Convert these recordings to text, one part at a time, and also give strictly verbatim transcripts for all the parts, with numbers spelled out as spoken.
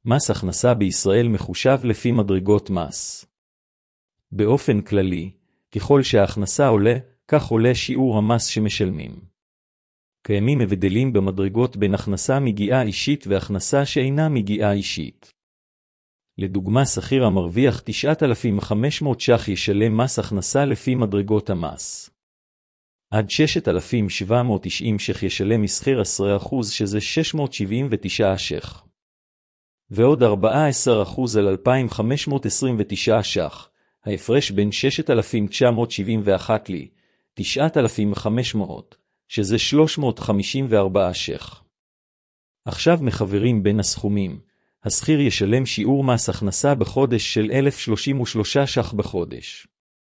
מס הכנסה בישראל מחושב לפי מדרגות מס. באופן כללי, ככל שההכנסה עולה, כך עולה שיעור המס שמשלמים. קיימים הבדלים במדרגות בין הכנסה מגיעה אישית והכנסה שאינה מגיעה אישית. לדוגמה, שכיר המרוויח תשעת אלפים וחמש מאות ש"ח ישלם מס הכנסה לפי מדרגות המס. עד שישת אלפים שבע מאות תשעים ש"ח ישלם משכיר עשרה אחוז שזה שש מאות שבעים ותשעה ש"ח. ועוד ארבעה עשר אחוז על אלפיים חמש מאות עשרים ותשעה ש"ח. ההפרש בין ששת אלפים תשע מאות שבעים ואחת לי, תשעת אלפים וחמש מאות, שזה שלוש מאות חמישים וארבעה ש"ח. עכשיו מחברים בין הסכומים. השכיר ישלם שיעור מס הכנסה בחודש של אלף שלושים ושלושה ש"ח בחודש.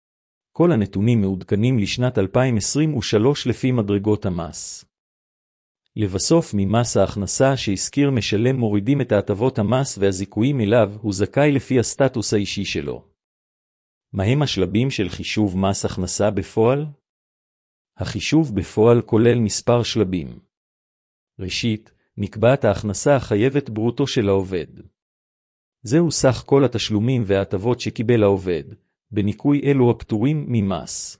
כל הנתונים מעודכנים לשנת אלפיים עשרים ושלוש לפי מדרגות המס. לבסוף, ממס ההכנסה שהשכיר משלם מורידים את ההטבות המס והזיכויים אליו, הוא זכאי לפי הסטטוס האישי שלו. מהם השלבים של חישוב מס הכנסה בפועל? החישוב בפועל כולל מספר שלבים. ראשית, נקבעת ההכנסה החייבת ברוטו של העובד. זהו סך כל התשלומים וההטבות שקיבל העובד, בניכוי אלו הפטורים ממס.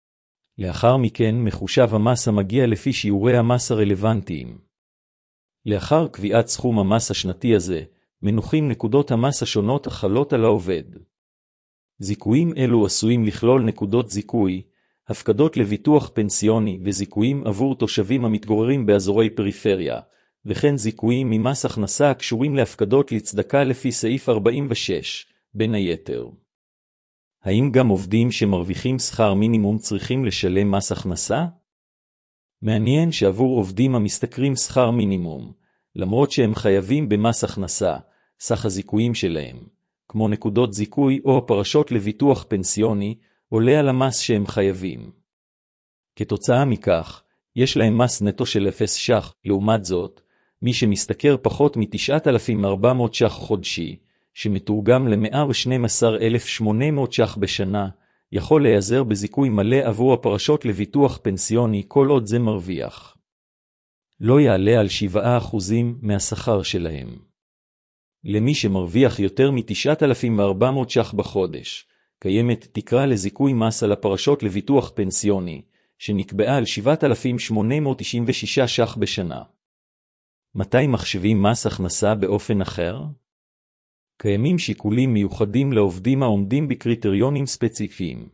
לאחר מכן מחושב המס המגיע לפי שיעורי המס הרלוונטיים. לאחר קביעת סכום המס השנתי הזה, מנוחים נקודות המס השונות החלות על העובד. זיכויים אלו עשויים לכלול נקודות זיכוי, הפקדות לביטוח פנסיוני וזיכויים עבור תושבים המתגוררים באזורי פריפריה, וכן זיכויים ממס הכנסה הקשורים להפקדות לצדקה לפי סעיף ארבעים ושש, בין היתר. האם גם עובדים שמרוויחים שכר מינימום צריכים לשלם מס הכנסה? מעניין שעבור עובדים המשתכרים שכר מינימום, למרות שהם חייבים במס הכנסה, סך הזיכויים שלהם, כמו נקודות זיכוי או פרשות לביטוח פנסיוני, עולה על המס שהם חייבים. כתוצאה מכך, יש להם מס נטו של אפס ש"ח. לעומת זאת, מי שמשתכר פחות מ-תשעת אלפים וארבע מאות ש"ח חודשי, שמתורגם ל-מאה ושנים עשר אלף ושמונה מאות ש"ח בשנה, יכול להיעזר בזיכוי מלא עבור הפרשות לביטוח פנסיוני כל עוד זה מרוויח. לא יעלה על שבעה אחוזים מהשכר שלהם. למי שמרוויח יותר מ-תשעת אלפים וארבע מאות ש"ח בחודש, קיימת תקרה לזיכוי מס על הפרשות לביטוח פנסיוני, שנקבעה על שבעת אלפים שמונה מאות תשעים ושישה ש"ח בשנה. מתי מחשבים מס הכנסה באופן אחר? קיימים שיקולים מיוחדים לעובדים העומדים בקריטריונים ספציפיים.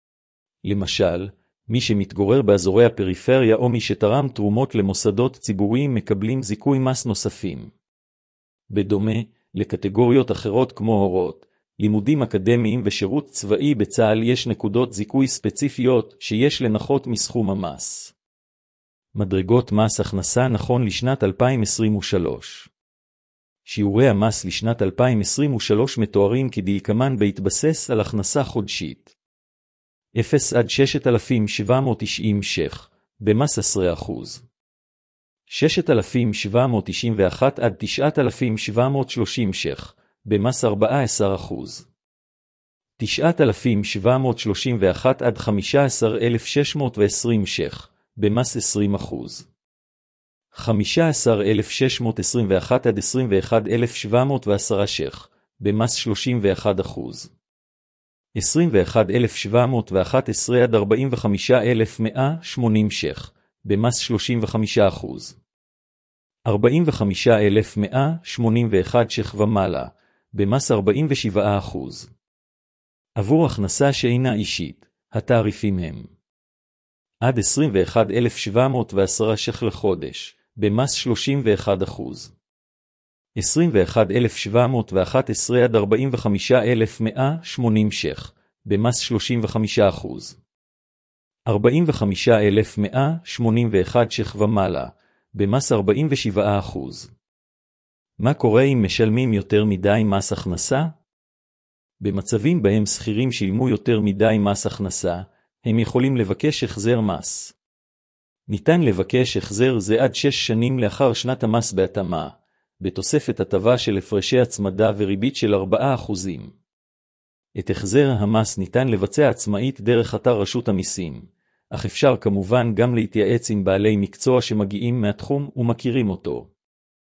למשל, מי שמתגורר באזורי הפריפריה או מי שתרם תרומות למוסדות ציבוריים מקבלים זיכוי מס נוספים. בדומה לקטגוריות אחרות כמו הורות, לימודים אקדמיים ושירות צבאי בצה"ל יש נקודות זיכוי ספציפיות שיש לנחות מסכום המס. מדרגות מס הכנסה נכון לשנת אלפיים עשרים ושלוש. שיעורי המס לשנת אלפיים עשרים ושלוש מתוארים כדלקמן בהתבסס על הכנסה חודשית. אפס עד ששת אלפים שבע מאות תשעים ש"ח, במס עשרה אחוז. ששת אלפים שבע מאות תשעים ואחת עד תשעת אלפים שבע מאות שלושים ש"ח, במס ארבעה עשר אחוז. תשעת אלפים שבע מאות שלושים ואחת עד חמישה עשר אלף ושש מאות ועשרים ש"ח, במס עשרים אחוז. חמישה עשר אלף ושש מאות עשרים ואחת עד עשרים ואחת אלף שבע מאות ועשרה ש"ח, במס שלושים ואחד אחוז. עשרים ואחת אלף שבע מאות ואחת עשרה עד ארבעים וחמישה אלף מאה ושמונים ש"ח, במס שלושים וחמישה אחוז. ארבעים וחמישה אלף מאה ושמונים ואחת ש"ח ומעלה, במס ארבעים ושבעה אחוז. עבור הכנסה שאינה אישית, התעריפים הם עד עשרים ואחת אלף שבע מאות ועשרה ש"ח לחודש, במס שלושים ואחד אחוז. עשרים ואחת אלף שבע מאות ואחת עשרה עד ארבעים וחמישה אלף מאה ושמונים ש"ח, במס שלושים וחמישה אחוז. ארבעים וחמישה אלף מאה ושמונים ואחת ש"ח ומעלה, במס ארבעים ושבעה אחוז. מה קורה אם משלמים יותר מדי מס הכנסה? במצבים בהם שכירים שילמו יותר מדי מס הכנסה, הם יכולים לבקש החזר מס. ניתן לבקש החזר זה עד שש שנים לאחר שנת המס בהתאמה, בתוספת הטבה של הפרשי הצמדה וריבית של ארבעה אחוזים. את החזר המס ניתן לבצע עצמאית דרך אתר רשות המיסים, אך אפשר כמובן גם להתייעץ עם בעלי מקצוע שמגיעים מהתחום ומכירים אותו.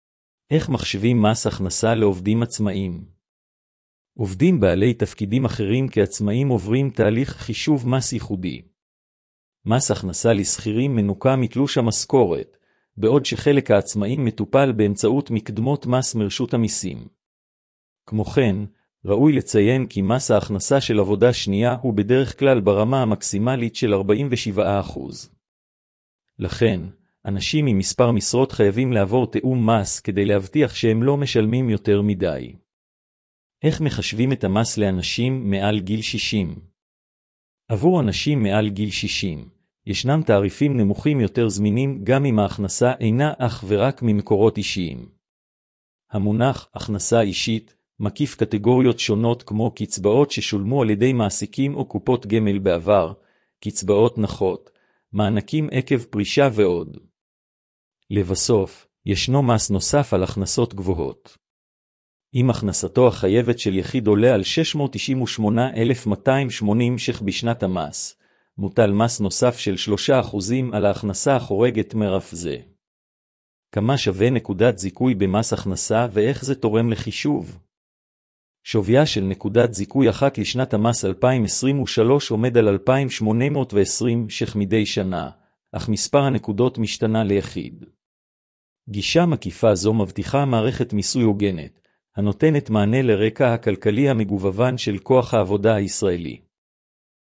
איך מחשבים מס הכנסה לעובדים עצמאיים? עובדים בעלי תפקידים אחרים כעצמאים עוברים תהליך חישוב מס ייחודי. מס הכנסה לשכירים מנוכה מתלוש המשכורת, בעוד שחלק העצמאים מטופל באמצעות מקדמות מס מרשות המיסים. כמו כן, ראוי לציין כי מס ההכנסה של עבודה שנייה הוא בדרך כלל ברמה המקסימלית של ארבעים ושבעה אחוז. לכן, אנשים עם מספר משרות חייבים לעבור תיאום מס כדי להבטיח שהם לא משלמים יותר מדי. איך מחשבים את המס לאנשים מעל גיל שישים? עבור אנשים מעל גיל שישים, ישנם תעריפים נמוכים יותר זמינים גם אם ההכנסה אינה אך ורק ממקורות אישיים. המונח הכנסה אישית מקיף קטגוריות שונות כמו קצבאות ששולמו על ידי מעסיקים או קופות גמל בעבר, קצבאות נחות, מענקים עקב פרישה ועוד. לבסוף, ישנו מס נוסף על הכנסות גבוהות. אם הכנסתו החייבת של יחיד עולה על שש מאות תשעים ושמונה אלף מאתיים ושמונים ש"ח בשנת המס, מוטל מס נוסף של שלושה אחוזים על ההכנסה החורגת מרף זה. כמה שווה נקודת זיכוי במס הכנסה ואיך זה תורם לחישוב? שוויה של נקודת זיכוי אחת לשנת המס אלפיים עשרים ושלוש עומד על אלפיים שמונה מאות ועשרים ש"ח מדי שנה, אך מספר הנקודות משתנה ליחיד. גישה מקיפה זו מבטיחה מערכת מיסוי הוגנת, הנותנת מענה לרקע הכלכלי המגוון של כוח העבודה הישראלי.